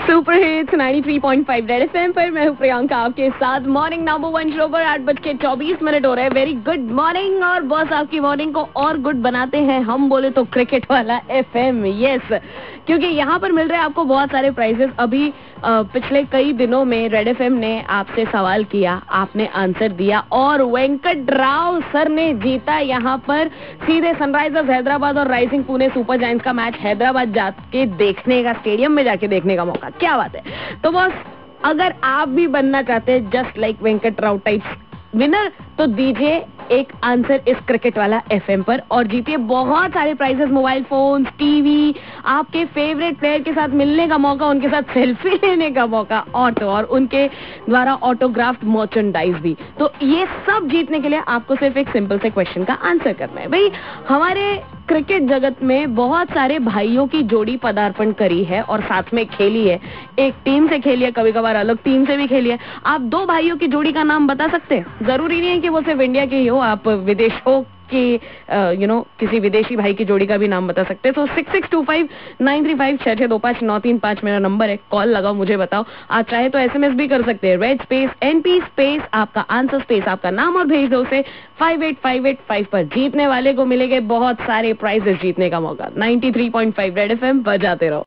Super hits 93.5 red FM पर मैं हूँ प्रियंका आपके साथ। मॉर्निंग नंबर 1 शो पर 8:24 हो रहे हैं। Very good morning. और बस आपकी मॉर्निंग को और गुड बनाते हैं हम बोले तो क्रिकेट वाला एफएम। यस, क्योंकि यहाँ पर मिल रहे हैं आपको बहुत सारे प्राइजेस। अभी पिछले कई दिनों में रेड एफएम ने आपसे सवाल किया, आपने आंसर दिया और वेंकट राव सर ने जीता यहाँ पर सीधे सनराइजर्स हैदराबाद और राइजिंग पुणे सुपर जायंट्स का मैच हैदराबाद जाके देखने का, स्टेडियम में जाके देखने का मौका। क्या बात है। तो बस अगर आप भी बनना चाहते हैं just like Venkat Rao types winner, तो दीजिए एक आंसर इस क्रिकेट वाला एफएम पर और जीतिए बहुत सारे प्राइजेस, मोबाइल फोन, टीवी, आपके फेवरेट प्लेयर के साथ मिलने का मौका, उनके साथ सेल्फी लेने का मौका और उनके द्वारा ऑटोग्राफ्ड मर्चेंडाइज भी। तो ये सब जीतने के लिए आपको सिर्फ एक सिंपल से क्वेश्चन का आंसर करना है। भाई, हमारे क्रिकेट जगत में बहुत सारे भाइयों की जोड़ी पदार्पण करी है और साथ में खेली है। एक टीम से खेली है, कभी कभार अलग टीम से भी खेली है। आप दो भाइयों की जोड़ी का नाम बता सकते हैं? जरूरी नहीं है कि वो सिर्फ इंडिया के ही हो, आप विदेशों की किसी विदेशी भाई की जोड़ी का भी नाम बता सकते हैं। तो 66259356625935 मेरा नंबर है। कॉल लगाओ, मुझे बताओ। आप चाहे तो एसएमएस भी कर सकते हैं, रेड स्पेस एनपी स्पेस आपका आंसर स्पेस आपका नाम और भेज दो उसे 58585 पर। जीतने वाले को मिलेंगे बहुत सारे प्राइजेस, जीतने का मौका। 93.5 रेड एफएम बजाते रहो।